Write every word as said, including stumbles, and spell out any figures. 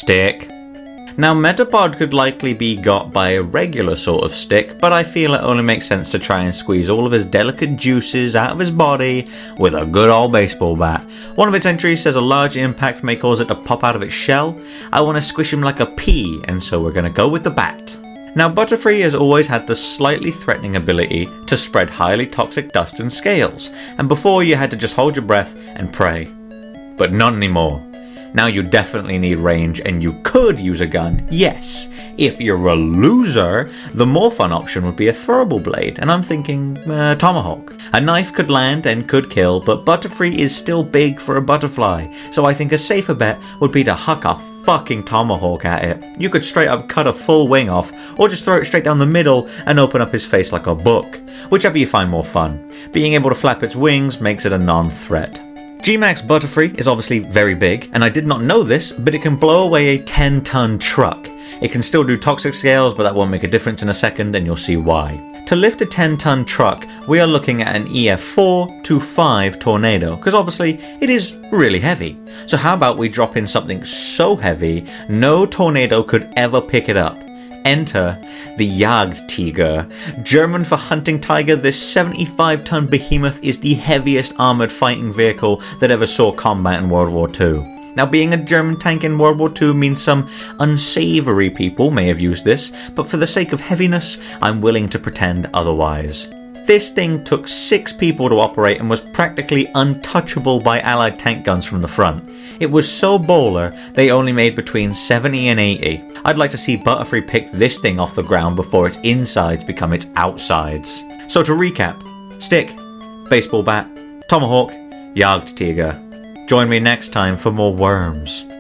stick. Now, Metapod could likely be got by a regular sort of stick, but I feel it only makes sense to try and squeeze all of his delicate juices out of his body with a good old baseball bat. One of its entries says a large impact may cause it to pop out of its shell. I want to squish him like a pea, and so we're going to go with the bat. Now, Butterfree has always had the slightly threatening ability to spread highly toxic dust and scales, and before you had to just hold your breath and pray. But not anymore. Now you definitely need range, and you could use a gun, yes. If you're a loser, the more fun option would be a throwable blade, and I'm thinking uh, Tomahawk. A knife could land and could kill, but Butterfree is still big for a butterfly, so I think a safer bet would be to huck a fucking tomahawk at it. You could straight up cut a full wing off, or just throw it straight down the middle and open up his face like a book. Whichever you find more fun. Being able to flap its wings makes it a non-threat. G MAX Butterfree is obviously very big, and I did not know this, but it can blow away a ten ton truck. It can still do toxic scales, but that won't make a difference in a second, and you'll see why. To lift a ten ton truck, we are looking at an E F four to five Tornado, because obviously it is really heavy. So how about we drop in something so heavy, no Tornado could ever pick it up. Enter the Jagdtiger. German for hunting tiger, this seventy-five ton behemoth is the heaviest armoured fighting vehicle that ever saw combat in World War Two. Now, being a German tank in World War Two means some unsavoury people may have used this, but for the sake of heaviness, I'm willing to pretend otherwise. This thing took six people to operate and was practically untouchable by Allied tank guns from the front. It was so bowler, they only made between seventy and eighty. I'd like to see Butterfree pick this thing off the ground before its insides become its outsides. So to recap, stick, baseball bat, tomahawk, Jagdtiger. Join me next time for more worms.